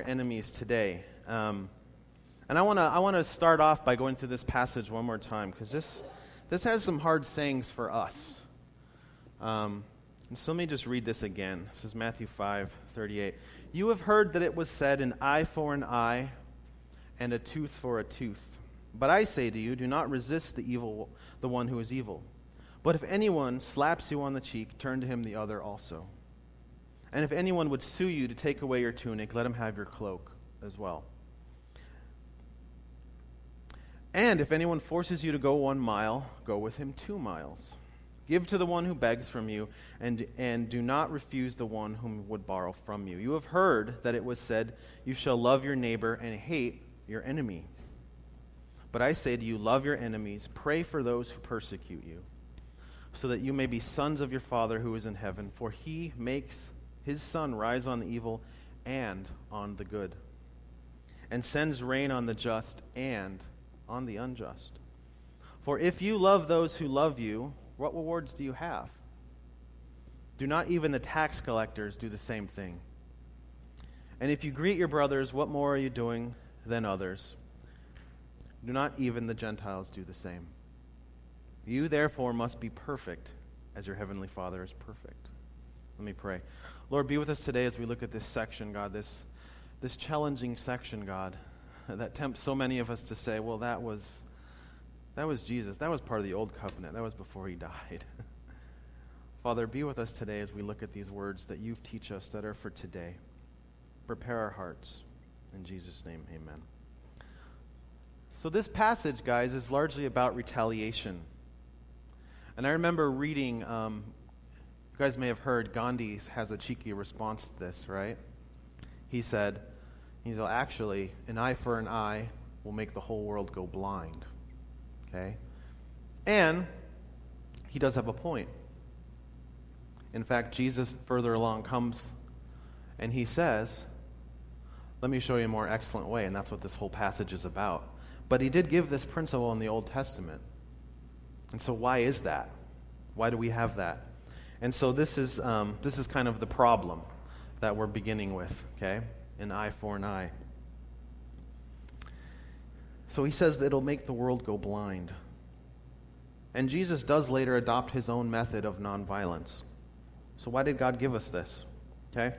enemies today. And I want to start off by going through this passage one more time, because this has some hard sayings for us. And so let me just read this again. This is Matthew 5:38. You have heard that it was said, an eye for an eye, and a tooth for a tooth. But I say to you, do not resist the one who is evil. But if anyone slaps you on the cheek, turn to him the other also. And if anyone would sue you to take away your tunic, let him have your cloak as well. And if anyone forces you to go 1 mile, go with him 2 miles. Give to the one who begs from you, and do not refuse the one whom would borrow from you. You have heard that it was said, you shall love your neighbor and hate your enemy. But I say to you, love your enemies, pray for those who persecute you, so that you may be sons of your Father who is in heaven. For he makes his sun rise on the evil and on the good, and sends rain on the just and on the unjust. For if you love those who love you, what rewards do you have? Do not even the tax collectors do the same thing? And if you greet your brothers, what more are you doing than others? Do not even the Gentiles do the same? You therefore must be perfect, as your heavenly Father is perfect. Let me pray. Lord, be with us today as we look at this section, God, this challenging section, God, that tempts so many of us to say, well, that was Jesus. That was part of the old covenant. That was before he died. Father, be with us today as we look at these words that you teach us that are for today. Prepare our hearts. In Jesus' name, amen. So this passage, guys, is largely about retaliation. And I remember reading, you guys may have heard, Gandhi has a cheeky response to this, right? He said, actually, an eye for an eye will make the whole world go blind. Okay? And he does have a point. In fact, Jesus further along comes and he says, let me show you a more excellent way, and that's what this whole passage is about. But he did give this principle in the Old Testament. And so why is that? Why do we have that? And so this is kind of the problem that we're beginning with, okay? An eye for an eye. So he says that it'll make the world go blind. And Jesus does later adopt his own method of nonviolence. So why did God give us this? Okay?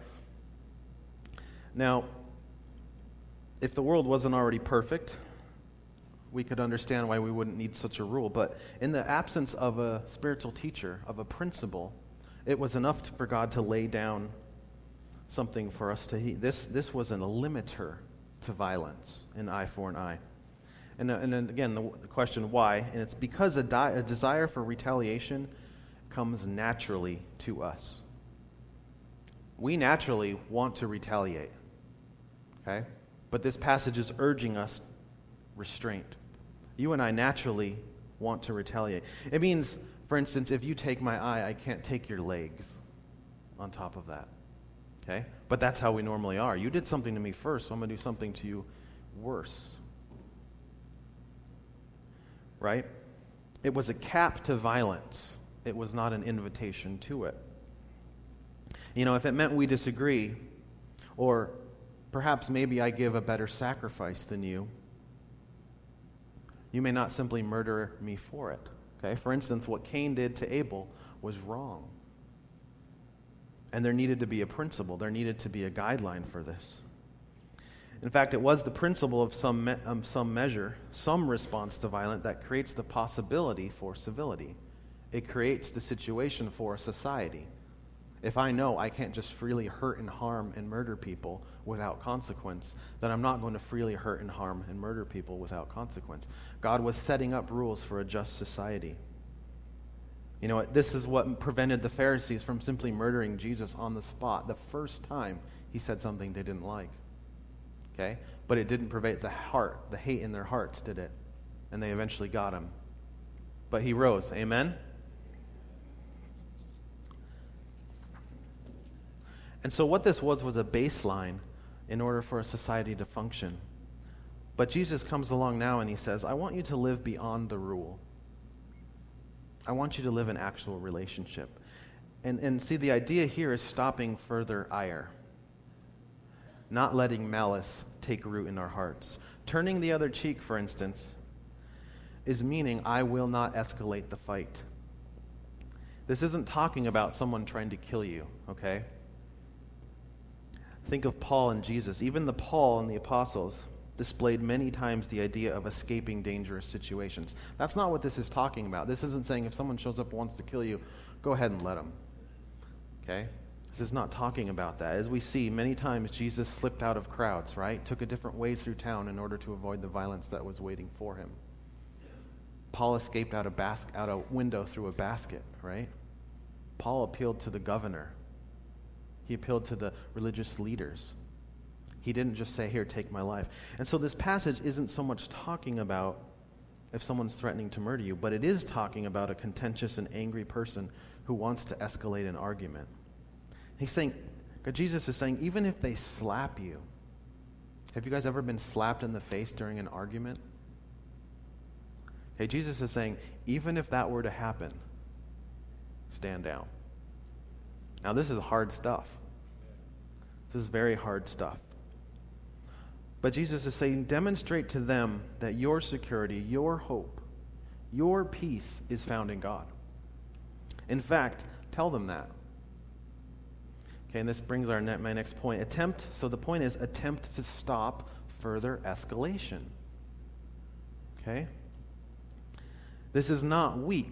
Now, if the world wasn't already perfect, we could understand why we wouldn't need such a rule. But in the absence of a spiritual teacher, of a principle, it was enough for God to lay down something for us to heed. This wasn't a limiter to violence, an eye for an eye. And then again, the question why, and it's because a desire for retaliation comes naturally to us. We naturally want to retaliate, okay? But this passage is urging us restraint. You and I naturally want to retaliate. It means, for instance, if you take my eye, I can't take your legs on top of that, okay? But that's how we normally are. You did something to me first, so I'm going to do something to you worse. Right? It was a cap to violence. It was not an invitation to it. You know, if it meant we disagree, or perhaps maybe I give a better sacrifice than you may not simply murder me for it. Okay? For instance, what Cain did to Abel was wrong. And there needed to be a principle. There needed to be a guideline for this. In fact, it was the principle of some measure, some response to violence that creates the possibility for civility. It creates the situation for a society. If I know I can't just freely hurt and harm and murder people without consequence, then I'm not going to freely hurt and harm and murder people without consequence. God was setting up rules for a just society. You know, this is what prevented the Pharisees from simply murdering Jesus on the spot the first time he said something they didn't like. Okay? But it didn't pervade the hate in their hearts, did it? And they eventually got him. But he rose. Amen? And so what this was a baseline in order for a society to function. But Jesus comes along now and he says, I want you to live beyond the rule. I want you to live in actual relationship. And see, the idea here is stopping further ire. not letting malice take root in our hearts. Turning the other cheek, for instance, is meaning I will not escalate the fight. This isn't talking about someone trying to kill you, okay? Think of Paul and Jesus. Even the Paul and the apostles displayed many times the idea of escaping dangerous situations. That's not what this is talking about. This isn't saying if someone shows up and wants to kill you, go ahead and let them. Okay? This is not talking about that. As we see, many times Jesus slipped out of crowds, right? Took a different way through town in order to avoid the violence that was waiting for him. Paul escaped out a window through a basket, right? Paul appealed to the governor. He appealed to the religious leaders. He didn't just say, here, take my life. And so this passage isn't so much talking about if someone's threatening to murder you, but it is talking about a contentious and angry person who wants to escalate an argument. He's saying, Jesus is saying, even if they slap you, have you guys ever been slapped in the face during an argument? Okay, Jesus is saying, even if that were to happen, stand down. Now, this is hard stuff. This is very hard stuff. But Jesus is saying, demonstrate to them that your security, your hope, your peace is found in God. In fact, tell them that. Okay, and this brings my next point. So the point is, attempt to stop further escalation. Okay? This is not weak.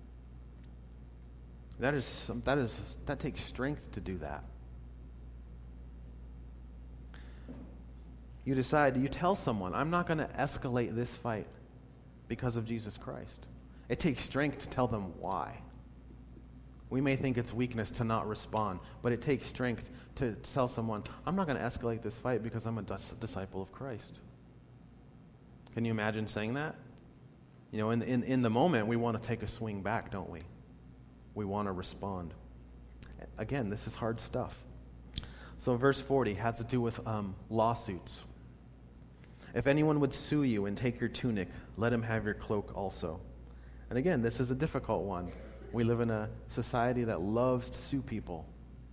That takes strength to do that. You tell someone, I'm not going to escalate this fight because of Jesus Christ. It takes strength to tell them why. We may think it's weakness to not respond, but it takes strength to tell someone, I'm not going to escalate this fight because I'm a disciple of Christ. Can you imagine saying that? You know, in the moment, we want to take a swing back, don't we? We want to respond. Again, this is hard stuff. So verse 40 has to do with lawsuits. If anyone would sue you and take your tunic, let him have your cloak also. And again, this is a difficult one. We live in a society that loves to sue people.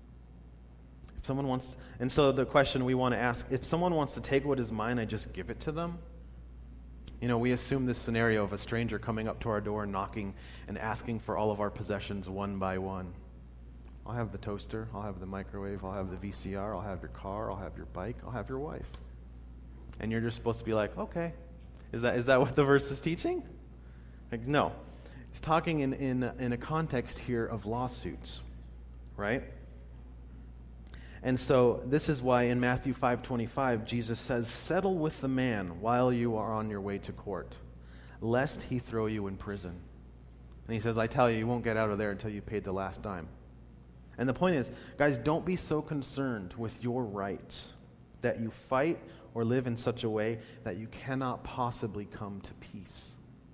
And so the question we want to ask, if someone wants to take what is mine, I just give it to them? You know, we assume this scenario of a stranger coming up to our door and knocking and asking for all of our possessions one by one. I'll have the toaster, I'll have the microwave, I'll have the VCR, I'll have your car, I'll have your bike, I'll have your wife. And you're just supposed to be like, okay. Is that what the verse is teaching? Like, no. It's talking in a context here of lawsuits, right? And so this is why in Matthew 5:25, Jesus says, settle with the man while you are on your way to court, lest he throw you in prison. And he says, I tell you, you won't get out of there until you paid the last dime. And the point is, guys, don't be so concerned with your rights that you fight or live in such a way that you cannot possibly come to peace.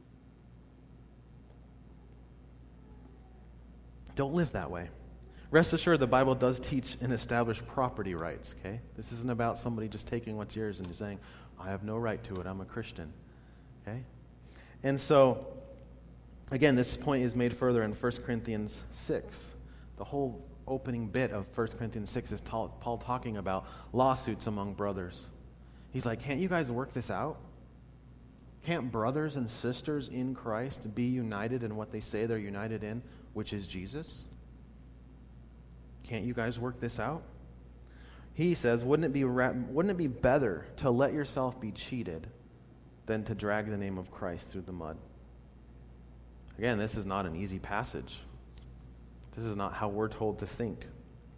Don't live that way. Rest assured, the Bible does teach and establish property rights, okay? This isn't about somebody just taking what's yours and saying, I have no right to it, I'm a Christian, okay? And so, again, this point is made further in 1 Corinthians 6. The whole opening bit of 1 Corinthians 6 is Paul talking about lawsuits among brothers. He's like, can't you guys work this out? Can't brothers and sisters in Christ be united in what they say they're united in, which is Jesus? Can't you guys work this out? He says, wouldn't it be better to let yourself be cheated than to drag the name of Christ through the mud? Again, this is not an easy passage. This is not how we're told to think.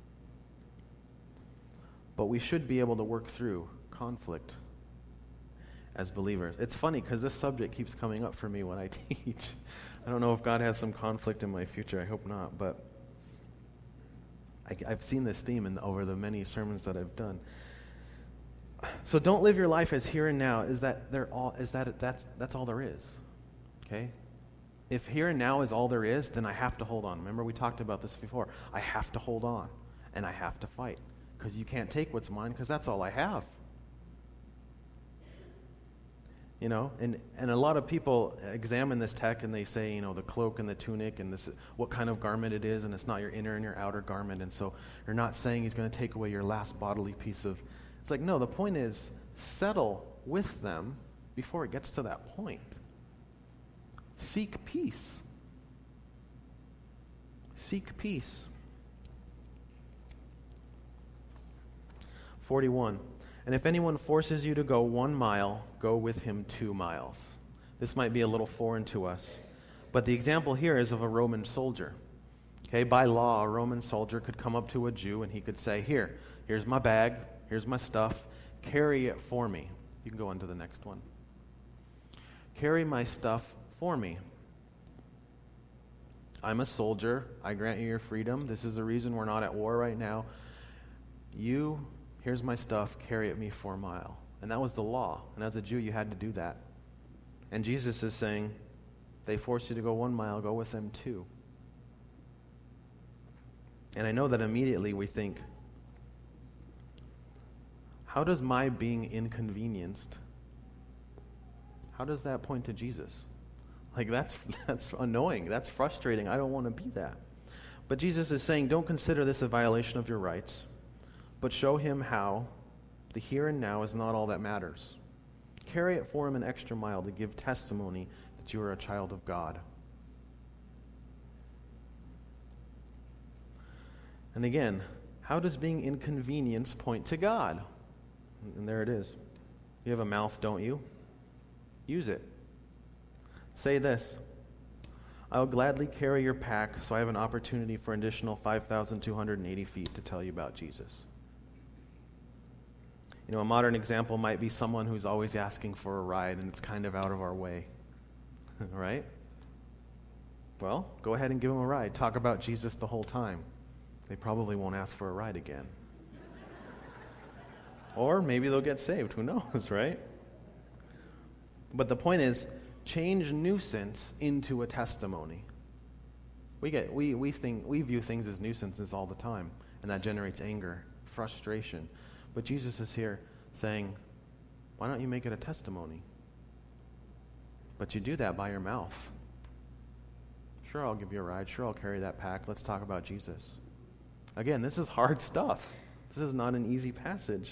But we should be able to work through conflict as believers. It's funny because this subject keeps coming up for me when I teach. I don't know if God has some conflict in my future. I hope not, but I've seen this theme over the many sermons that I've done. So don't live your life as here and now. That's all there is. Okay? If here and now is all there is, then I have to hold on. Remember we talked about this before. I have to hold on and I have to fight because you can't take what's mine because that's all I have. You know, and a lot of people examine this text and they say, you know, the cloak and the tunic and this, what kind of garment it is, and it's not your inner and your outer garment. And so you're not saying he's going to take away your last bodily piece of It's like, no, the point is settle with them before it gets to that point. Seek peace. Seek peace. 41. And if anyone forces you to go 1 mile, go with him 2 miles. This might be a little foreign to us, but the example here is of a Roman soldier. Okay, by law, a Roman soldier could come up to a Jew and he could say, here's my bag, here's my stuff, carry it for me. You can go on to the next one. Carry my stuff for me. I'm a soldier. I grant you your freedom. This is the reason we're not at war right now. Here's my stuff, carry it me for a mile. And that was the law. And as a Jew, you had to do that. And Jesus is saying, they force you to go 1 mile, go with them 2. And I know that immediately we think, how does my being inconvenienced, how does that point to Jesus? Like, that's annoying. That's frustrating. I don't want to be that. But Jesus is saying, don't consider this a violation of your rights, but show him how the here and now is not all that matters. Carry it for him an extra mile to give testimony that you are a child of God. And again, how does being inconvenienced point to God? And there it is. You have a mouth, don't you? Use it. Say this: I will gladly carry your pack, so I have an opportunity for an additional 5,280 feet to tell you about Jesus. You know, a modern example might be someone who's always asking for a ride, and it's kind of out of our way. Right? Well, go ahead and give them a ride. Talk about Jesus the whole time. They probably won't ask for a ride again. Or maybe they'll get saved. Who knows, right? But the point is, change nuisance into a testimony. We view things as nuisances all the time, and that generates anger, frustration. But Jesus is here saying, why don't you make it a testimony? But you do that by your mouth. Sure, I'll give you a ride. Sure, I'll carry that pack. Let's talk about Jesus. Again, this is hard stuff. This is not an easy passage.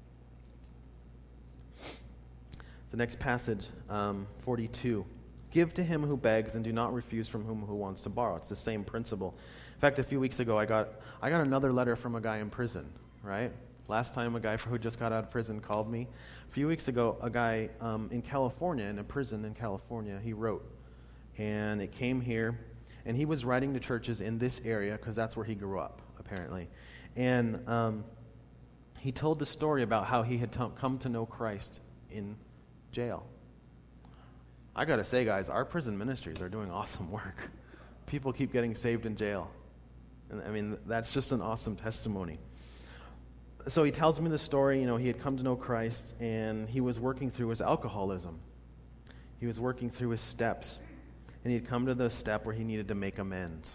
The next passage, 42. Give to him who begs and do not refuse from him who wants to borrow. It's the same principle. In fact, a few weeks ago, I got another letter from a guy in prison, right? Last time a guy who just got out of prison called me. A few weeks ago, a guy in California, in a prison in California, he wrote. And it came here, and he was writing to churches in this area because that's where he grew up, apparently. And he told the story about how he had come to know Christ in jail. I got to say, guys, our prison ministries are doing awesome work. People keep getting saved in jail. And I mean, that's just an awesome testimony. So he tells me the story, he had come to know Christ, and he was working through his alcoholism. He was working through his steps, and he had come to the step where he needed to make amends.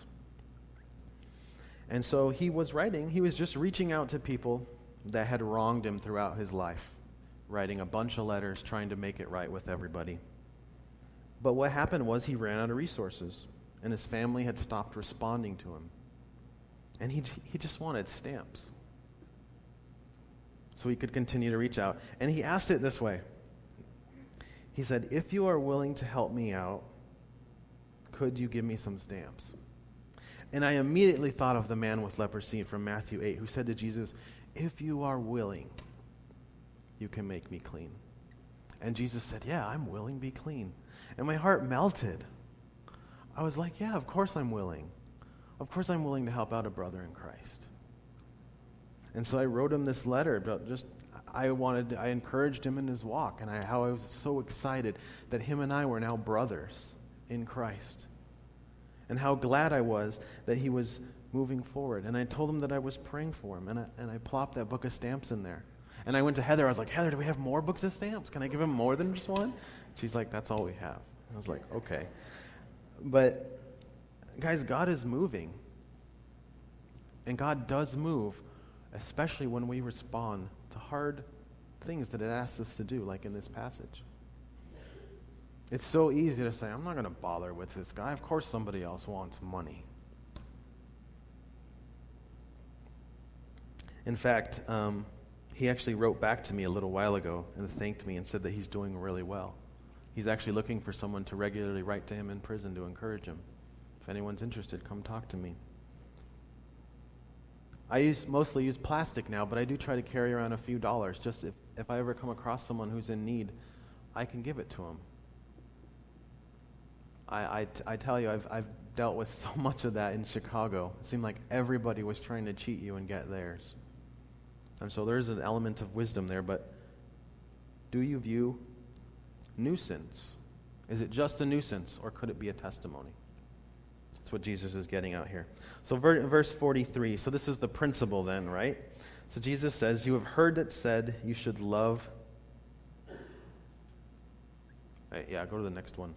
And so he was just reaching out to people that had wronged him throughout his life, writing a bunch of letters, trying to make it right with everybody. But what happened was he ran out of resources, and his family had stopped responding to him. And he just wanted stamps, so he could continue to reach out. And he asked it this way. He said, if you are willing to help me out, could you give me some stamps? And I immediately thought of the man with leprosy from Matthew 8 who said to Jesus, if you are willing, you can make me clean. And Jesus said, yeah, I'm willing, be clean. And my heart melted. I was like, yeah, of course I'm willing. Of course I'm willing to help out a brother in Christ. And so I wrote him this letter about I encouraged him in his walk, and how I was so excited that him and I were now brothers in Christ. And how glad I was that he was moving forward. And I told him that I was praying for him, and I plopped that book of stamps in there. And I went to Heather. I was like, Heather, do we have more books of stamps? Can I give him more than just one? She's like, that's all we have. I was like, okay. But, guys, God is moving. And God does move, especially when we respond to hard things that it asks us to do, like in this passage. It's so easy to say, I'm not going to bother with this guy. Of course somebody else wants money. In fact, he actually wrote back to me a little while ago and thanked me and said that he's doing really well. He's actually looking for someone to regularly write to him in prison to encourage him. If anyone's interested, come talk to me. I mostly use plastic now, but I do try to carry around a few dollars. Just if I ever come across someone who's in need, I can give it to them. I tell you, I've dealt with so much of that in Chicago. It seemed like everybody was trying to cheat you and get theirs. And so there's an element of wisdom there, but do you view nuisance? Is it just a nuisance, or could it be a testimony? That's what Jesus is getting out here. So verse 43, so this is the principle then, right? So Jesus says, you have heard it said you should love... Yeah, go to the next one.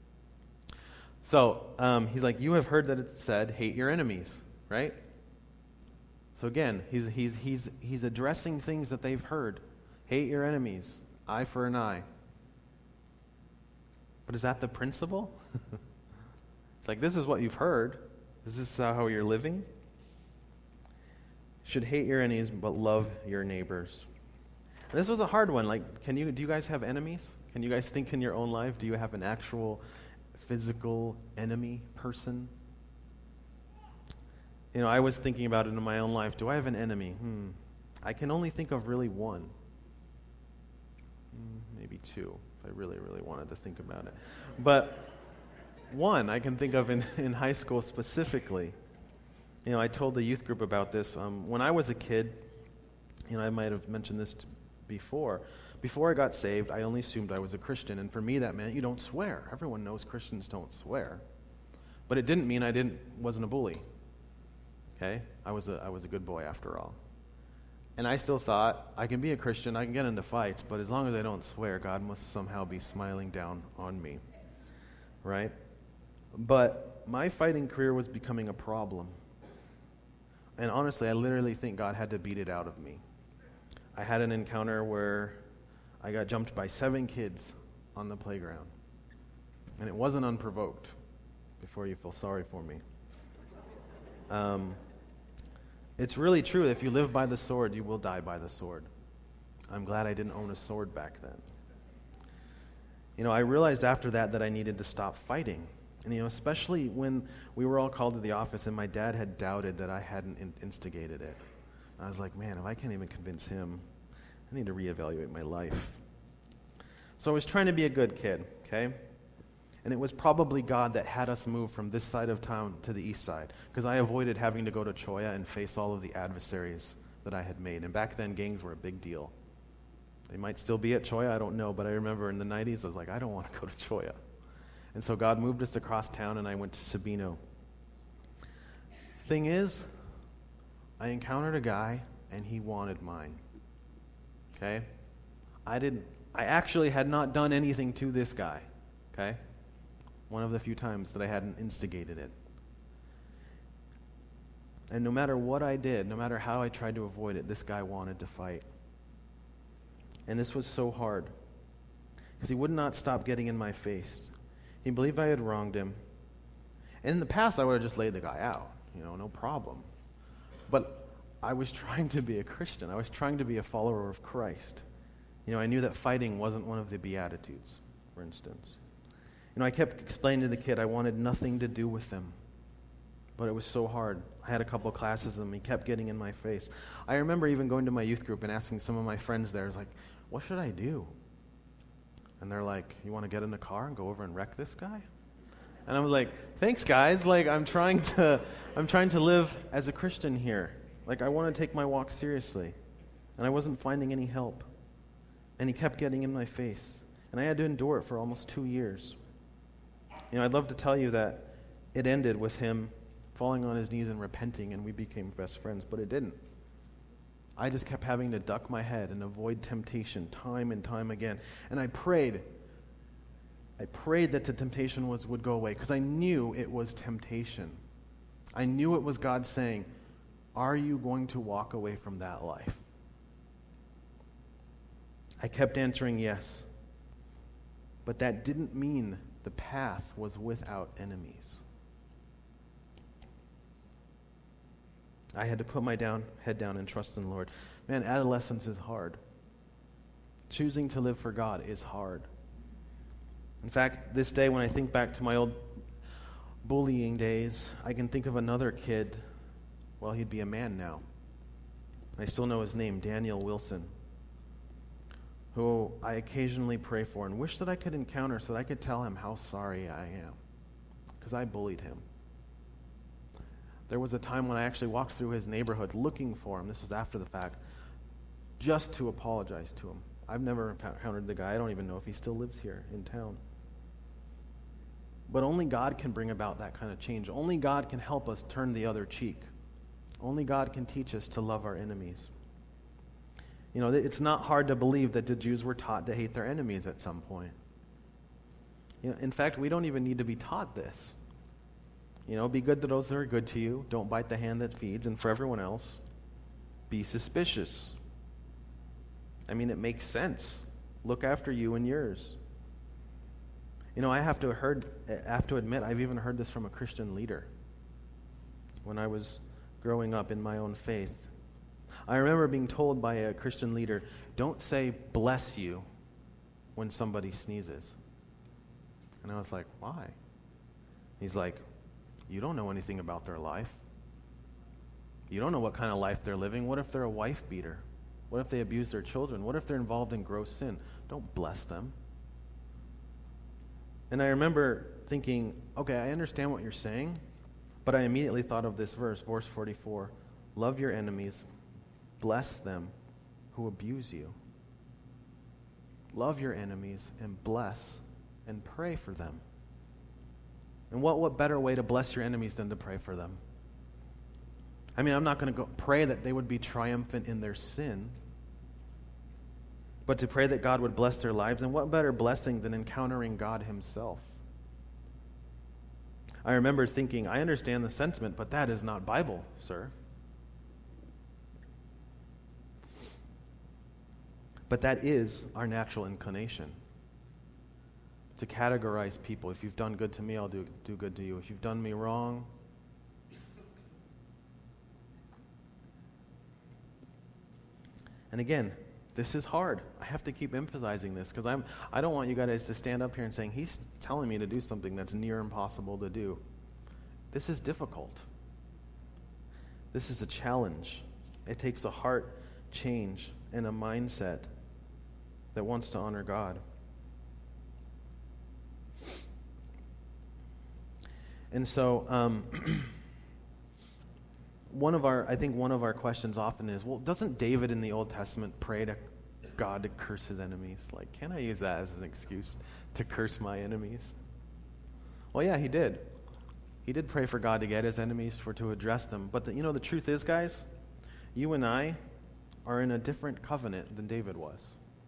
So he's like, you have heard that it said, hate your enemies, right? So again, he's addressing things that they've heard. Hate your enemies, eye for an eye. But is that the principle? It's like, this is what you've heard. Is this how you're living? Should hate your enemies, but love your neighbors. And this was a hard one. Like, do you guys have enemies? Can you guys think in your own life? Do you have an actual physical enemy person? You know, I was thinking about it in my own life. Do I have an enemy? I can only think of really one. Maybe two, if I really, really wanted to think about it. But one I can think of in high school specifically. You know, I told the youth group about this. When I was a kid, you know, I might have mentioned this before. Before I got saved, I only assumed I was a Christian. And for me, that meant you don't swear. Everyone knows Christians don't swear. But it didn't mean I wasn't a bully. Okay? I was a good boy after all. And I still thought, I can be a Christian, I can get into fights, but as long as I don't swear, God must somehow be smiling down on me. Right? But my fighting career was becoming a problem. And honestly, I literally think God had to beat it out of me. I had an encounter where I got jumped by 7 kids on the playground. And it wasn't unprovoked, before you feel sorry for me. It's really true that if you live by the sword, you will die by the sword. I'm glad I didn't own a sword back then. You know, I realized after that I needed to stop fighting. And, you know, especially when we were all called to the office and my dad had doubted that I hadn't instigated it. I was like, man, if I can't even convince him, I need to reevaluate my life. So I was trying to be a good kid, okay? And it was probably God that had us move from this side of town to the east side, because I avoided having to go to Cholla and face all of the adversaries that I had made. And back then, gangs were a big deal. They might still be at Cholla, I don't know, but I remember in the 90s, I was like, I don't want to go to Cholla. And so God moved us across town, and I went to Sabino. Thing is, I encountered a guy, and he wanted mine. Okay? I actually had not done anything to this guy. Okay? One of the few times that I hadn't instigated it. And no matter what I did, no matter how I tried to avoid it, this guy wanted to fight. And this was so hard, because he would not stop getting in my face. He believed I had wronged him. And in the past, I would have just laid the guy out, you know, no problem. But I was trying to be a Christian. I was trying to be a follower of Christ. You know, I knew that fighting wasn't one of the Beatitudes, for instance. You know, I kept explaining to the kid I wanted nothing to do with him. But it was so hard. I had a couple of classes with him. He kept getting in my face. I remember even going to my youth group and asking some of my friends there, I was like, what should I do? And they're like, you want to get in the car and go over and wreck this guy? And I was like, thanks, guys. Like, I'm trying to live as a Christian here. Like, I want to take my walk seriously. And I wasn't finding any help. And he kept getting in my face. And I had to endure it for almost 2 years. You know, I'd love to tell you that it ended with him falling on his knees and repenting, and we became best friends, but it didn't. I just kept having to duck my head and avoid temptation time and time again. And I prayed that the temptation would go away, because I knew it was temptation. I knew it was God saying, are you going to walk away from that life? I kept answering yes. But that didn't mean the path was without enemies. I had to put my head down and trust in the Lord. Man, adolescence is hard. Choosing to live for God is hard. In fact, this day when I think back to my old bullying days, I can think of another kid. Well, he'd be a man now. I still know his name, Daniel Wilson, who I occasionally pray for and wish that I could encounter so that I could tell him how sorry I am, because I bullied him. There was a time when I actually walked through his neighborhood looking for him. This was after the fact, just to apologize to him. I've never encountered the guy. I don't even know if he still lives here in town. But only God can bring about that kind of change. Only God can help us turn the other cheek. Only God can teach us to love our enemies. You know, it's not hard to believe that the Jews were taught to hate their enemies at some point. You know, in fact, we don't even need to be taught this. You know, be good to those that are good to you. Don't bite the hand that feeds. And for everyone else, be suspicious. I mean, it makes sense. Look after you and yours. You know, I have to admit, I've even heard this from a Christian leader when I was growing up in my own faith. I remember being told by a Christian leader, don't say bless you when somebody sneezes. And I was like, why? He's like, you don't know anything about their life. You don't know what kind of life they're living. What if they're a wife beater? What if they abuse their children? What if they're involved in gross sin? Don't bless them. And I remember thinking, okay, I understand what you're saying, but I immediately thought of this verse 44, love your enemies, bless them who abuse you. Love your enemies and bless and pray for them. And what better way to bless your enemies than to pray for them? I mean, I'm not going to go pray that they would be triumphant in their sin, but to pray that God would bless their lives. And what better blessing than encountering God himself? I remember thinking, I understand the sentiment, but that is not Bible, sir. But that is our natural inclination, to categorize people. If you've done good to me, I'll do good to you. If you've done me wrong, and again, this is hard. I have to keep emphasizing this because I don't want you guys to stand up here and saying, he's telling me to do something that's near impossible to do. This is difficult. This is a challenge. It takes a heart change and a mindset that wants to honor God. And so, one of our questions often is, well, doesn't David in the Old Testament pray to God to curse his enemies? Like, can I use that as an excuse to curse my enemies? Well, yeah, he did. He did pray for God to get his enemies, to address them. But the truth is, guys, you and I are in a different covenant than David was.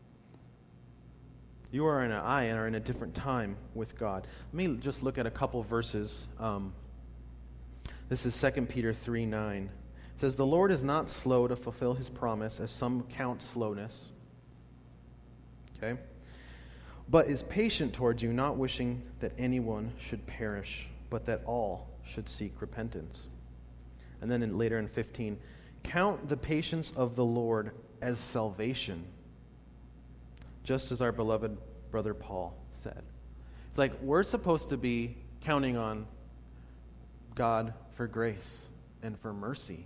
You are in a different time with God. Let me just look at a couple verses. This is 2 Peter 3:9. It says, the Lord is not slow to fulfill his promise, as some count slowness. Okay? But is patient towards you, not wishing that anyone should perish, but that all should seek repentance. And then later in 15, count the patience of the Lord as salvation, just as our beloved brother Paul said. It's like we're supposed to be counting on God for grace and for mercy.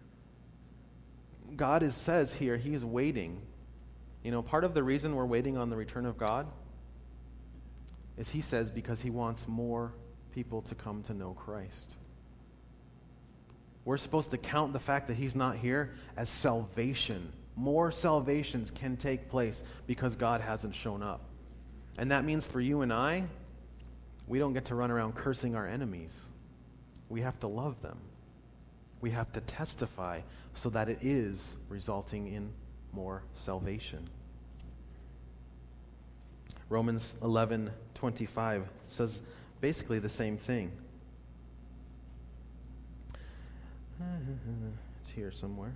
God says here, he's waiting. Part of the reason we're waiting on the return of God is, he says, because he wants more people to come to know Christ. We're supposed to count the fact that he's not here as salvation. More salvations can take place because God hasn't shown up. And that means for you and I, we don't get to run around cursing our enemies. We have to love them. We have to testify so that it is resulting in more salvation. Romans 11:25 says basically the same thing. It's here somewhere.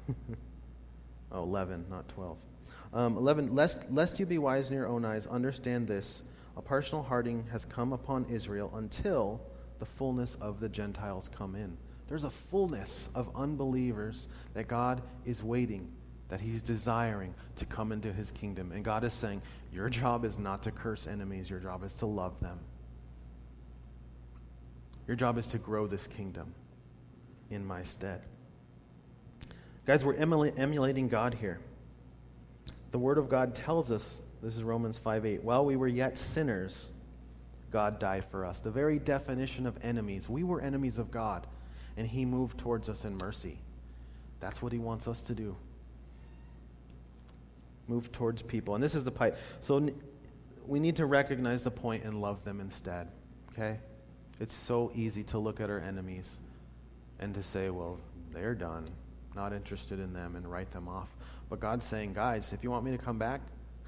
11, not 12. 11, lest you be wise in your own eyes, understand this, a partial hardening has come upon Israel until the fullness of the Gentiles come in. There's a fullness of unbelievers that God is waiting, that he's desiring to come into his kingdom. And God is saying, your job is not to curse enemies. Your job is to love them. Your job is to grow this kingdom in my stead. Guys, we're emulating God here. The Word of God tells us, this is Romans 5:8, while we were yet sinners, God died for us. The very definition of enemies. We were enemies of God, and he moved towards us in mercy. That's what he wants us to do. Move towards people. And this is the point. So we need to recognize the point and love them instead. Okay? It's so easy to look at our enemies and to say, well, they're done. Not interested in them, and write them off. But God's saying, guys, if you want me to come back,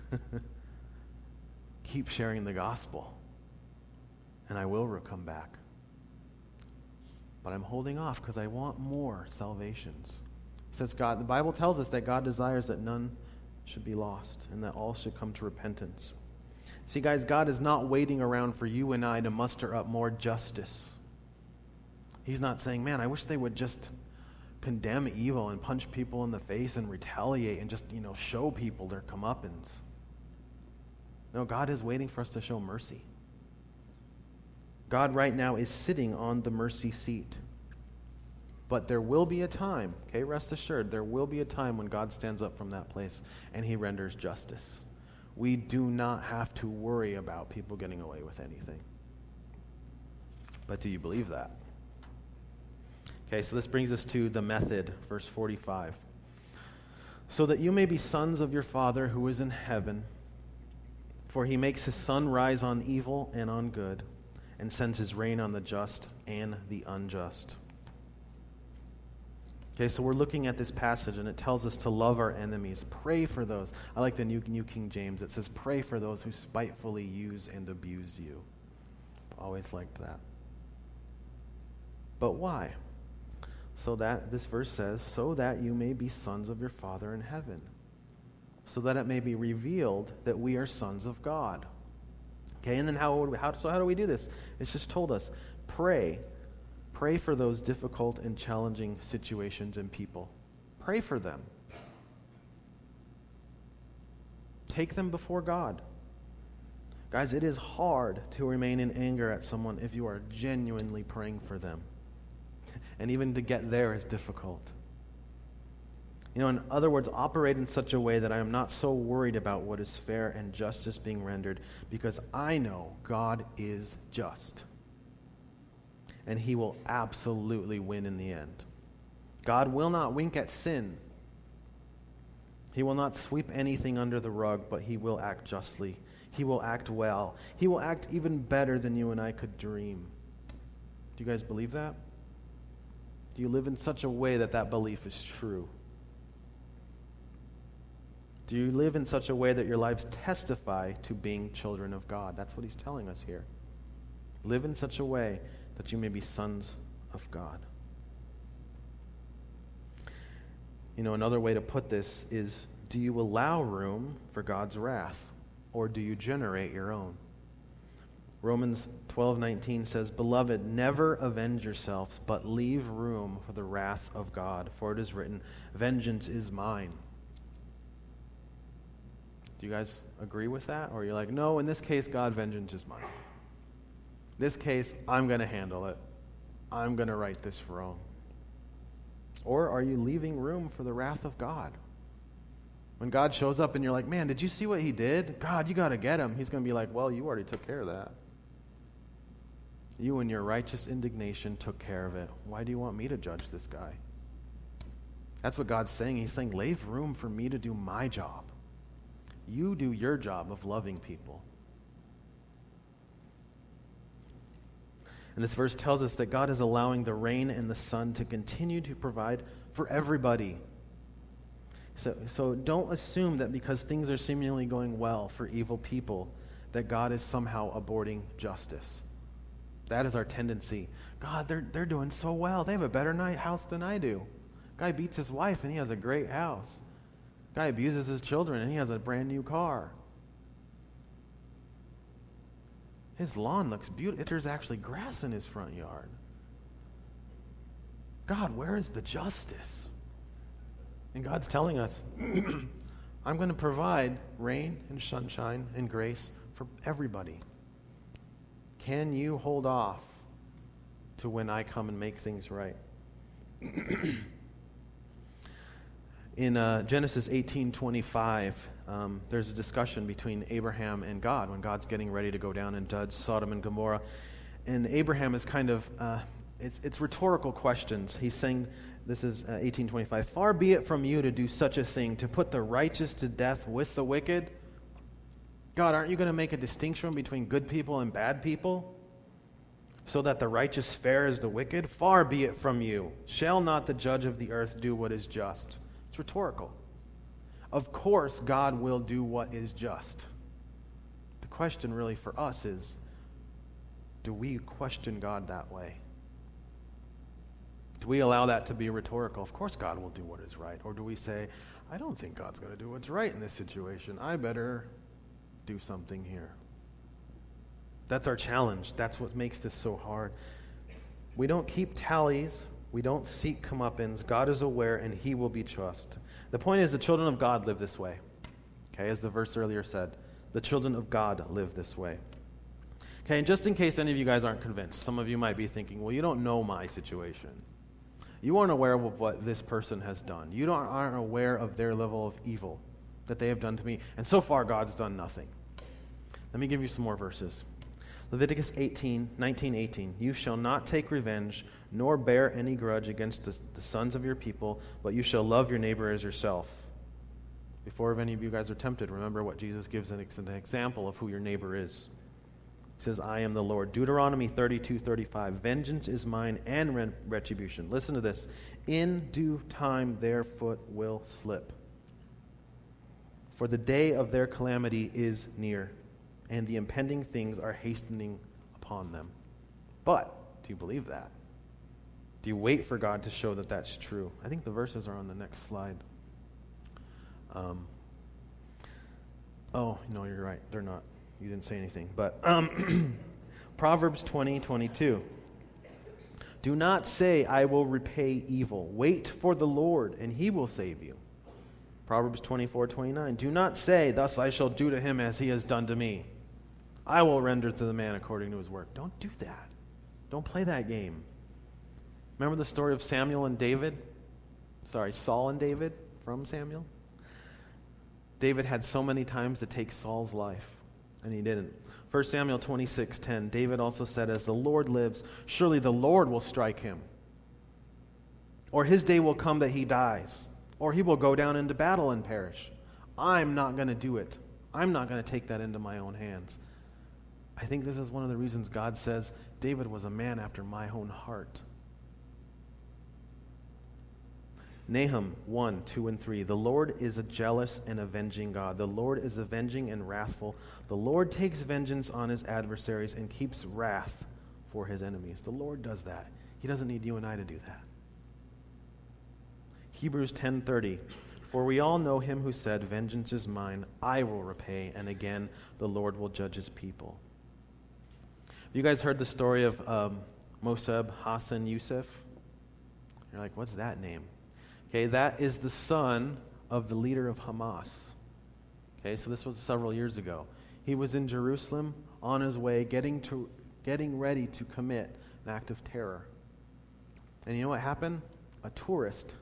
keep sharing the gospel, and I will come back. But I'm holding off because I want more salvations. It says God, the Bible tells us that God desires that none should be lost and that all should come to repentance. See, guys, God is not waiting around for you and I to muster up more justice. He's not saying, man, I wish they would just condemn evil and punch people in the face and retaliate and just, show people their comeuppance. No, God is waiting for us to show mercy. God right now is sitting on the mercy seat. But there will be a time, okay, rest assured, there will be a time when God stands up from that place and he renders justice. We do not have to worry about people getting away with anything. But do you believe that? Okay, so this brings us to the method, verse 45. So that you may be sons of your Father who is in heaven, for he makes his sun rise on evil and on good, and sends his rain on the just and the unjust. Okay, so we're looking at this passage, and it tells us to love our enemies. Pray for those. I like the New King James. It says, pray for those who spitefully use and abuse you. Always liked that. But why? So that, this verse says, so that you may be sons of your Father in heaven. So that it may be revealed that we are sons of God. Okay, and then how do we do this? It's just told us, pray. Pray for those difficult and challenging situations and people. Pray for them. Take them before God. Guys, it is hard to remain in anger at someone if you are genuinely praying for them. And even to get there is difficult. In other words, operate in such a way that I am not so worried about what is fair and justice being rendered, because I know God is just. And he will absolutely win in the end. God will not wink at sin. He will not sweep anything under the rug, but he will act justly. He will act well. He will act even better than you and I could dream. Do you guys believe that? Do you live in such a way that that belief is true? Do you live in such a way that your lives testify to being children of God? That's what he's telling us here. Live in such a way that you may be sons of God. Another way to put this is, do you allow room for God's wrath, or do you generate your own? Romans 12:19 says, Beloved, never avenge yourselves, but leave room for the wrath of God, for it is written, vengeance is mine. Do you guys agree with that? Or you're like, no, in this case, God, vengeance is mine. This case, I'm going to handle it. I'm going to right this wrong. Or are you leaving room for the wrath of God? When God shows up and you're like, man, did you see what he did? God, you got to get him. He's going to be like, well, you already took care of that. You in your righteous indignation took care of it. Why do you want me to judge this guy? That's what God's saying. He's saying, leave room for me to do my job. You do your job of loving people. And this verse tells us that God is allowing the rain and the sun to continue to provide for everybody. So don't assume that because things are seemingly going well for evil people, that God is somehow aborting justice. That is our tendency. God, they're doing so well. They have a better house than I do. Guy beats his wife and he has a great house. Guy abuses his children and he has a brand new car. His lawn looks beautiful. There's actually grass in his front yard. God, where is the justice? And God's telling us, I'm going to provide rain and sunshine and grace for everybody. Can you hold off to when I come and make things right? In Genesis 18:25, there's a discussion between Abraham and God when God's getting ready to go down and judge Sodom and Gomorrah. And Abraham is kind of, it's rhetorical questions. He's saying, this is 18:25, far be it from you to do such a thing, to put the righteous to death with the wicked. God, aren't you going to make a distinction between good people and bad people, so that the righteous fare as the wicked? Far be it from you. Shall not the judge of the earth do what is just? It's rhetorical. Of course, God will do what is just. The question really for us is, do we question God that way? Do we allow that to be rhetorical? Of course God will do what is right. Or do we say, I don't think God's going to do what's right in this situation. I better do something here. That's our challenge. That's what makes this so hard. We don't keep tallies. We don't seek comeuppance. God is aware, and he will be just. The point is, the children of God live this way. Okay, as the verse earlier said, the children of God live this way. Okay, and just in case any of you guys aren't convinced, some of you might be thinking, well, you don't know my situation. You aren't aware of what this person has done. You aren't aware of their level of evil that they have done to me. And so far, God's done nothing. Let me give you some more verses. Leviticus 19:18. You shall not take revenge, nor bear any grudge against the sons of your people, but you shall love your neighbor as yourself. Before any of you guys are tempted, remember what Jesus gives an example of who your neighbor is. He says, I am the Lord. Deuteronomy 32:35. Vengeance is mine and retribution. Listen to this. In due time their foot will slip. For the day of their calamity is near, and the impending things are hastening upon them. But, do you believe that? Do you wait for God to show that that's true? I think the verses are on the next slide. Oh, no, you're right. They're not. You didn't say anything. But Proverbs 20:22. Do not say, I will repay evil. Wait for the Lord, and he will save you. Proverbs 24:29. Do not say, thus I shall do to him as he has done to me. I will render to the man according to his work. Don't do that. Don't play that game. Remember the story of Saul and David from Samuel? David had so many times to take Saul's life, and he didn't. 1 Samuel 26:10, David also said, as the Lord lives, surely the Lord will strike him. Or his day will come that he dies. Or he will go down into battle and perish. I'm not going to do it. I'm not going to take that into my own hands. I think this is one of the reasons God says David was a man after my own heart. Nahum 1:2-3. The Lord is a jealous and avenging God. The Lord is avenging and wrathful. The Lord takes vengeance on his adversaries and keeps wrath for his enemies. The Lord does that. He doesn't need you and I to do that. Hebrews 10:30. For we all know him who said, vengeance is mine, I will repay, and again the Lord will judge his people. You guys heard the story of Mossab Hassan Youssef? You're like, what's that name? Okay, that is the son of the leader of Hamas. Okay, so this was several years ago. He was in Jerusalem on his way, getting ready to commit an act of terror. And you know what happened? A tourist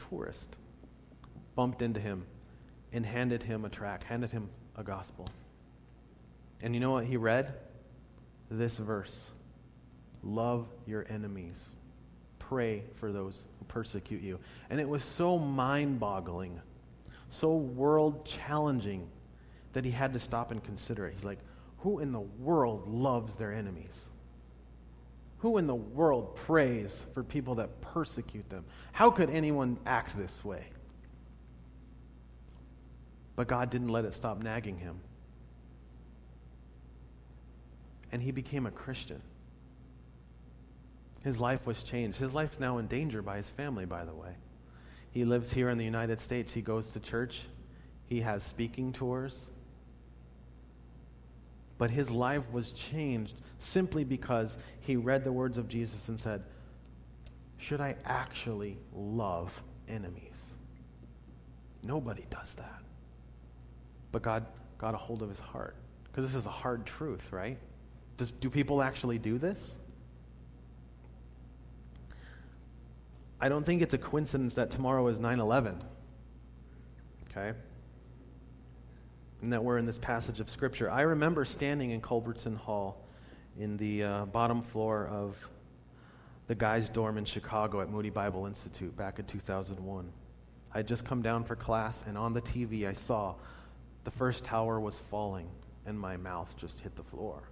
bumped into him and handed him a tract, handed him a gospel. And you know what he read? This verse. Love your enemies. Pray for those who persecute you. And it was so mind-boggling, so world-challenging that he had to stop and consider it. He's like, who in the world loves their enemies? Who in the world prays for people that persecute them? How could anyone act this way? But God didn't let it stop nagging him. And he became a Christian. His life was changed. His life's now in danger by his family, by the way. He lives here in the United States. He goes to church. He has speaking tours. But his life was changed simply because he read the words of Jesus and said, should I actually love enemies? Nobody does that. But God got a hold of his heart. Because this is a hard truth, right? Do people actually do this? I don't think it's a coincidence that tomorrow is 9/11. Okay? And that we're in this passage of Scripture. I remember standing in Culbertson Hall in the bottom floor of the guys' dorm in Chicago at Moody Bible Institute back in 2001. I had just come down for class, and on the TV I saw the first tower was falling, and my mouth just hit the floor.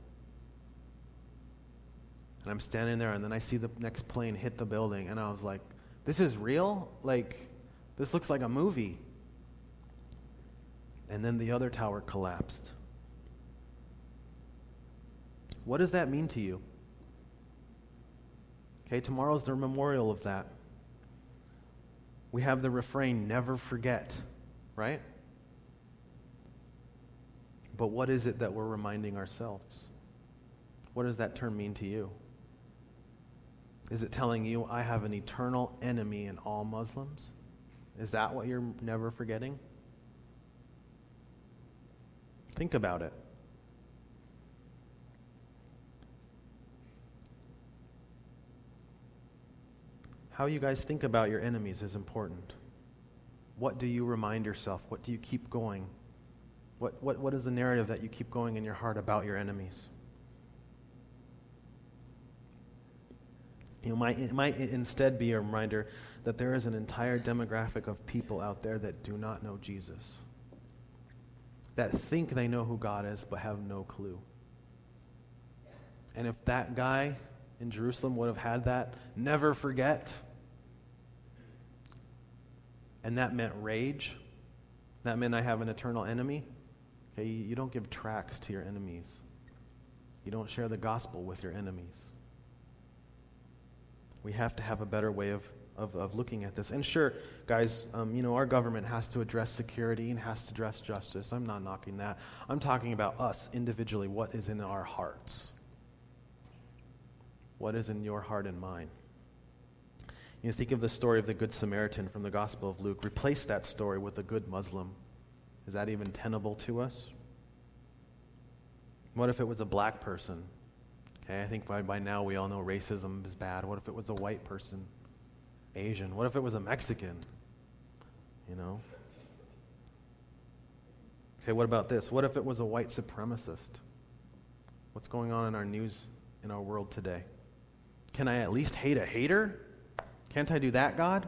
And I'm standing there, and then I see the next plane hit the building, and I was like, this is real? Like, this looks like a movie. And then the other tower collapsed. What does that mean to you? Okay, tomorrow's the memorial of that. We have the refrain, never forget, right? But what is it that we're reminding ourselves? What does that term mean to you? Is it telling you, I have an eternal enemy in all Muslims? Is that what you're never forgetting? Think about it. How you guys think about your enemies is important. What do you remind yourself? What do you keep going? What is the narrative that you keep going in your heart about your enemies? It might instead be a reminder that there is an entire demographic of people out there that do not know Jesus, that think they know who God is but have no clue. And if that guy in Jerusalem would have had that, never forget, and that meant rage, that meant I have an eternal enemy, okay, you don't give tracts to your enemies. You don't share the gospel with your enemies. We have to have a better way of looking at this. And sure, guys, our government has to address security and has to address justice. I'm not knocking that. I'm talking about us individually, what is in our hearts. What is in your heart and mine? Think of the story of the Good Samaritan from the Gospel of Luke. Replace that story with the good Muslim. Is that even tenable to us? What if it was a black person? Okay, I think by now we all know racism is bad. What if it was a white person? Asian? What if it was a Mexican? Okay, what about this? What if it was a white supremacist? What's going on in our news, in our world today? Can I at least hate a hater? Can't I do that, God?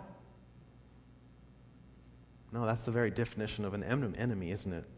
No, that's the very definition of an enemy, isn't it?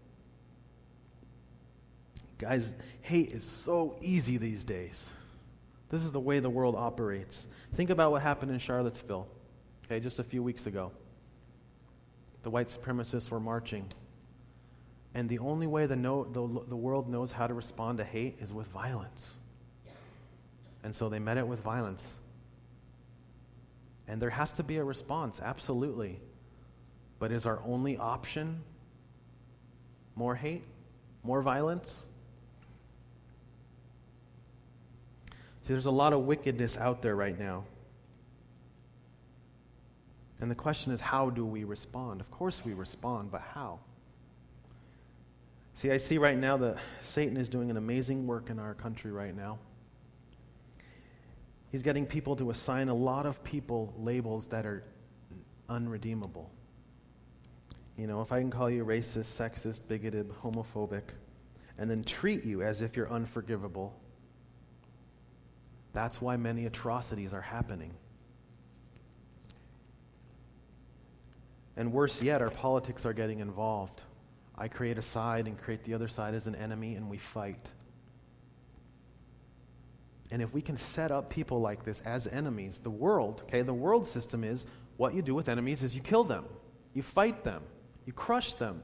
Guys, hate is so easy these days. This is the way the world operates. Think about what happened in Charlottesville, okay, just a few weeks ago. The white supremacists were marching. And the only way the world knows how to respond to hate is with violence. And so they met it with violence. And there has to be a response, absolutely. But is our only option more hate? More violence? See, there's a lot of wickedness out there right now. And the question is, how do we respond? Of course we respond, but how? See, I see right now that Satan is doing an amazing work in our country right now. He's getting people to assign a lot of people labels that are unredeemable. If I can call you racist, sexist, bigoted, homophobic, and then treat you as if you're unforgivable, that's why many atrocities are happening. And worse yet, our politics are getting involved. I create a side and create the other side as an enemy, and we fight. And if we can set up people like this as enemies, the world system is, what you do with enemies is you kill them, you fight them, you crush them.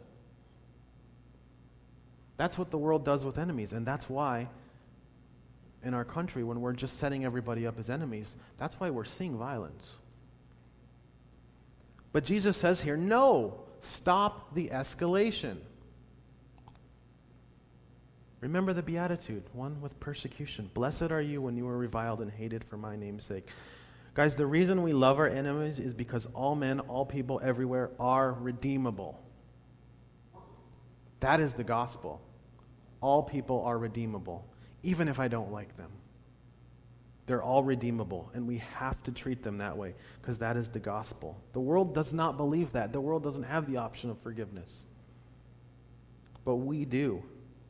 That's what the world does with enemies, and that's why in our country, when we're just setting everybody up as enemies, that's why we're seeing violence. But Jesus says here, no, stop the escalation. Remember the Beatitude, one with persecution. Blessed are you when you are reviled and hated for my name's sake. Guys, the reason we love our enemies is because all men, all people everywhere are redeemable. That is the gospel. All people are redeemable, even if I don't like them. They're all redeemable, and we have to treat them that way because that is the gospel. The world does not believe that. The world doesn't have the option of forgiveness. But we do.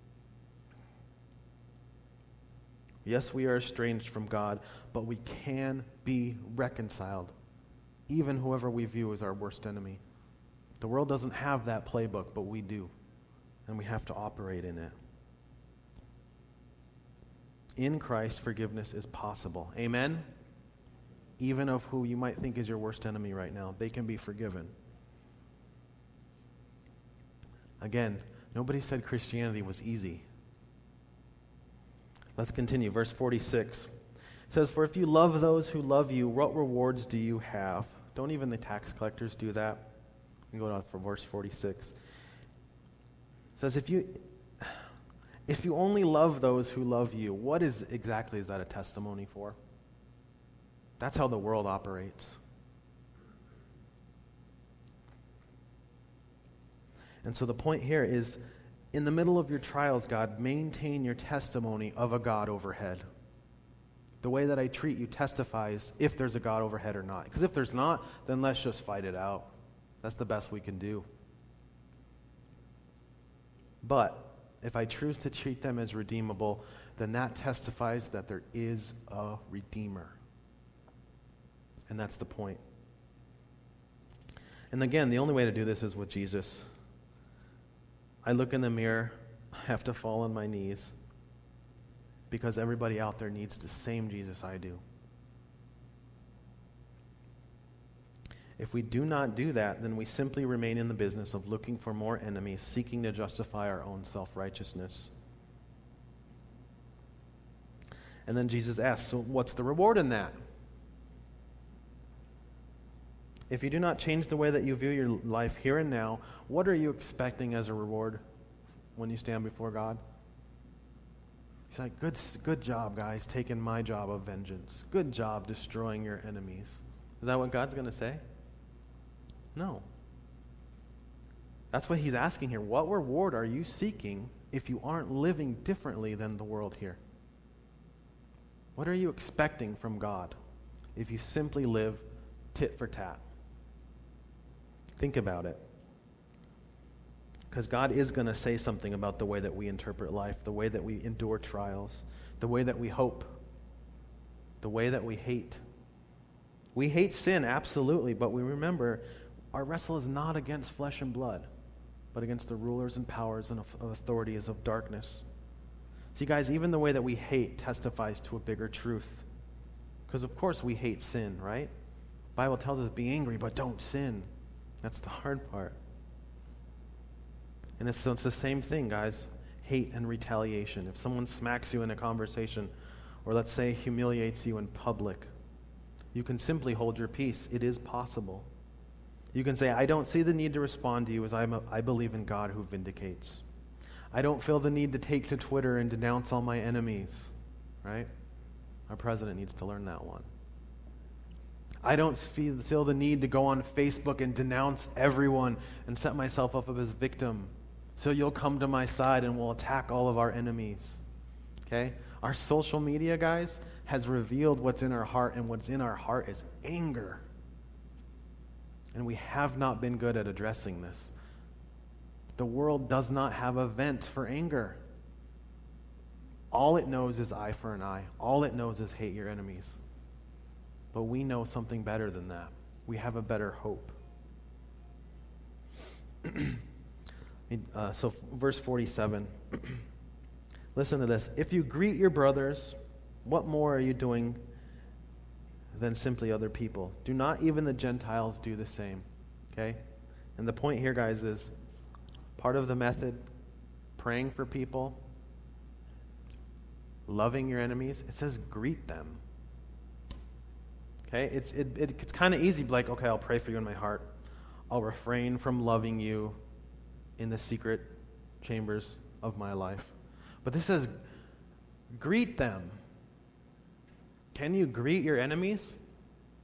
Yes, we are estranged from God, but we can be reconciled, even whoever we view as our worst enemy. The world doesn't have that playbook, but we do, and we have to operate in it. In Christ, forgiveness is possible. Amen? Even of who you might think is your worst enemy right now, they can be forgiven. Again, nobody said Christianity was easy. Let's continue. Verse 46. It says, "For if you love those who love you, what rewards do you have?" Don't even the tax collectors do that? We go on for verse 46. It says, if you only love those who love you, what exactly is that a testimony for? That's how the world operates. And so the point here is, in the middle of your trials, God, maintain your testimony of a God overhead. The way that I treat you testifies if there's a God overhead or not. Because if there's not, then let's just fight it out. That's the best we can do. But if I choose to treat them as redeemable, then that testifies that there is a Redeemer. And that's the point. And again, the only way to do this is with Jesus. I look in the mirror, I have to fall on my knees, because everybody out there needs the same Jesus I do. If we do not do that, then we simply remain in the business of looking for more enemies, seeking to justify our own self-righteousness. And then Jesus asks, so what's the reward in that? If you do not change the way that you view your life here and now, what are you expecting as a reward when you stand before God? He's like, good job, guys, taking my job of vengeance. Good job destroying your enemies. Is that what God's going to say? No. That's what he's asking here. What reward are you seeking if you aren't living differently than the world here? What are you expecting from God if you simply live tit for tat? Think about it. Because God is going to say something about the way that we interpret life, the way that we endure trials, the way that we hope, the way that we hate. We hate sin, absolutely, but we remember our wrestle is not against flesh and blood, but against the rulers and powers and authorities of darkness. See, guys, even the way that we hate testifies to a bigger truth. Because, of course, we hate sin, right? The Bible tells us, be angry, but don't sin. That's the hard part. And it's the same thing, guys. Hate and retaliation. If someone smacks you in a conversation, or let's say humiliates you in public, you can simply hold your peace. It is possible. You can say, I don't see the need to respond to you as I believe in God who vindicates. I don't feel the need to take to Twitter and denounce all my enemies, right? Our president needs to learn that one. I don't feel the need to go on Facebook and denounce everyone and set myself up as victim. So you'll come to my side and we'll attack all of our enemies. Okay? Our social media, guys, has revealed what's in our heart, and what's in our heart is anger. And we have not been good at addressing this. The world does not have a vent for anger. All it knows is eye for an eye. All it knows is hate your enemies. But we know something better than that. We have a better hope. So verse 47. Listen to this. If you greet your brothers, what more are you doing than simply other people? Do not even the Gentiles do the same? Okay? And the point here, guys, is part of the method, praying for people, loving your enemies, it says greet them. Okay? It's kind of easy, like, okay, I'll pray for you in my heart. I'll refrain from loving you in the secret chambers of my life. But this says, greet them. Can you greet your enemies?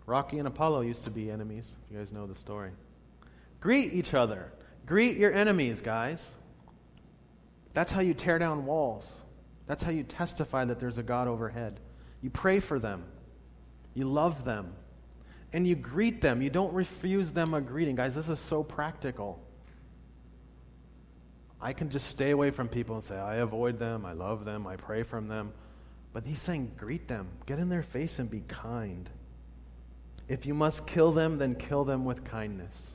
Rocky and Apollo used to be enemies. You guys know the story. Greet each other. Greet your enemies, guys. That's how you tear down walls. That's how you testify that there's a God overhead. You pray for them. You love them. And you greet them. You don't refuse them a greeting. Guys, this is so practical. I can just stay away from people and say, I avoid them, I love them, I pray from them. But he's saying, greet them. Get in their face and be kind. If you must kill them, then kill them with kindness.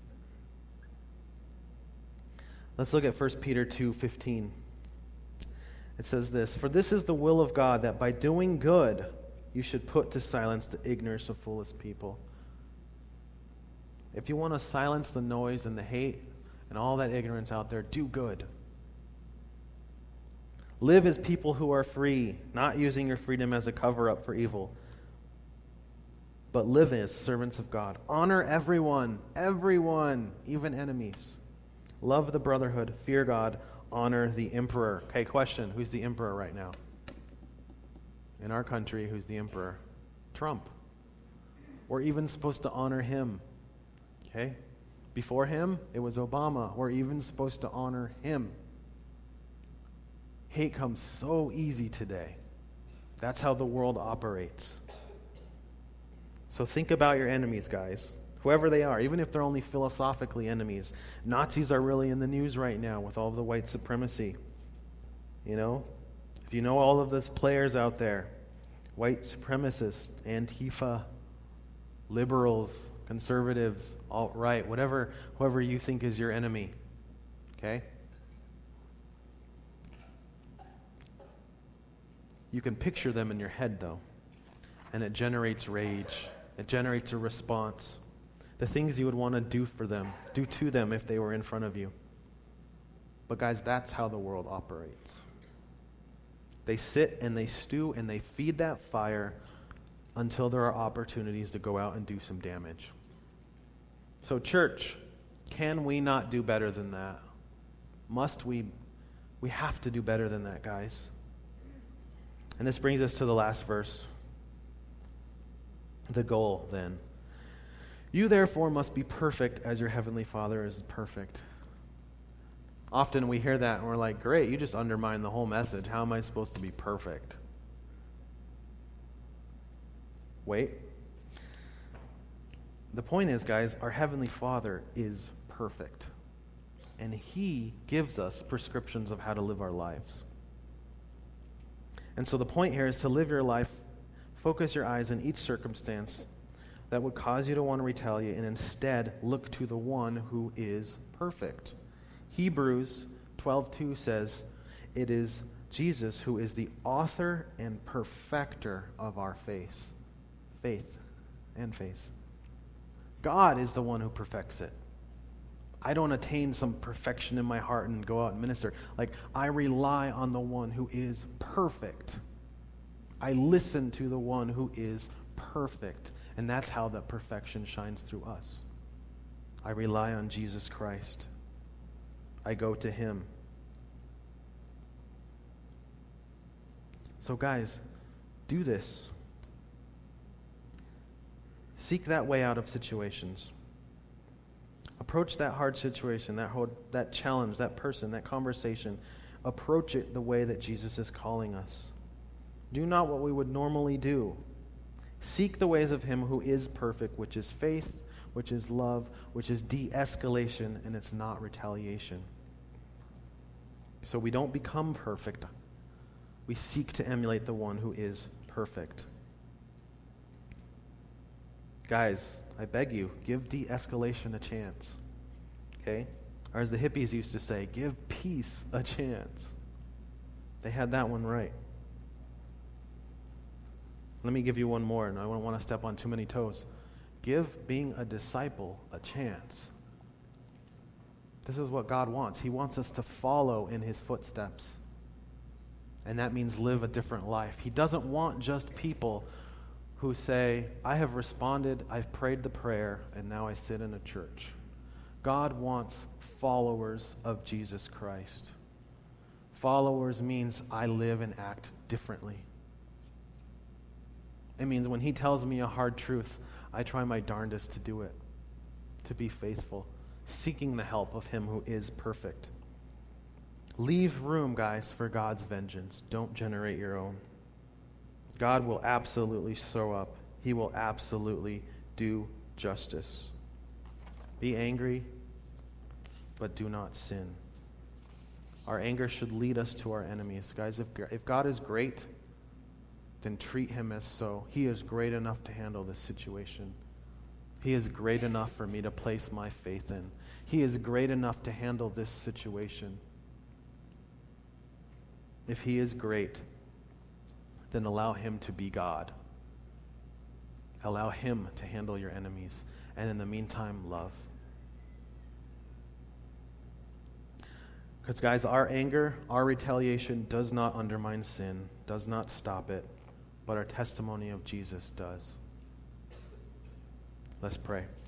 Let's look at 1 Peter 2:15. It says this, "For this is the will of God, that by doing good you should put to silence the ignorance of foolish people." If you want to silence the noise and the hate and all that ignorance out there, do good. Live as people who are free, not using your freedom as a cover-up for evil, but live as servants of God. Honor everyone, even enemies. Love the brotherhood, fear God, honor the emperor. Okay, question, who's the emperor right now? In our country, who's the emperor? Trump. We're even supposed to honor him. Okay? Before him, it was Obama. We're even supposed to honor him. Hate comes so easy today. That's how the world operates. So think about your enemies, guys. Whoever they are, even if they're only philosophically enemies. Nazis are really in the news right now with all of the white supremacy. You know? If you know all of those players out there, white supremacists, Antifa, liberals, conservatives, alt-right, whoever you think is your enemy. Okay? You can picture them in your head, though. And it generates rage. It generates a response. The things you would want to do to them if they were in front of you. But guys, that's how the world operates. They sit and they stew and they feed that fire until there are opportunities to go out and do some damage. So church, can we not do better than that? Must we? We have to do better than that, guys. And this brings us to the last verse. The goal, then. You therefore must be perfect as your heavenly Father is perfect. Often we hear that and we're like, great, you just undermined the whole message. How am I supposed to be perfect? Wait. The point is, guys, our heavenly Father is perfect. And he gives us prescriptions of how to live our lives. And so the point here is to live your life, focus your eyes in each circumstance that would cause you to want to retaliate, and instead look to the one who is perfect. Hebrews 12:2 says, it is Jesus who is the author and perfecter of our faith. God is the one who perfects it. I don't attain some perfection in my heart and go out and minister. Like, I rely on the one who is perfect. I listen to the one who is perfect. And that's how that perfection shines through us. I rely on Jesus Christ. I go to him. So guys, do this. Seek that way out of situations. Approach that hard situation, that challenge, that person, that conversation. Approach it the way that Jesus is calling us. Do not what we would normally do. Seek the ways of him who is perfect, which is faith, which is love, which is de-escalation, and it's not retaliation. So we don't become perfect. We seek to emulate the one who is perfect. Guys, I beg you, give de-escalation a chance. Okay? Or as the hippies used to say, give peace a chance. They had that one right. Let me give you one more, and I don't want to step on too many toes. Give being a disciple a chance. This is what God wants. He wants us to follow in his footsteps. And that means live a different life. He doesn't want just people who say, I have responded, I've prayed the prayer, and now I sit in a church. God wants followers of Jesus Christ. Followers means I live and act differently. It means when he tells me a hard truth, I try my darndest to do it, to be faithful, seeking the help of him who is perfect. Leave room, guys, for God's vengeance. Don't generate your own. God will absolutely show up. He will absolutely do justice. Be angry, but do not sin. Our anger should lead us to our enemies. Guys, if God is great, then treat him as so. He is great enough to handle this situation. He is great enough for me to place my faith in. He is great enough to handle this situation. If he is great, then allow him to be God. Allow him to handle your enemies. And in the meantime, love. Because, guys, our anger, our retaliation does not undermine sin, does not stop it, but our testimony of Jesus does. Let's pray.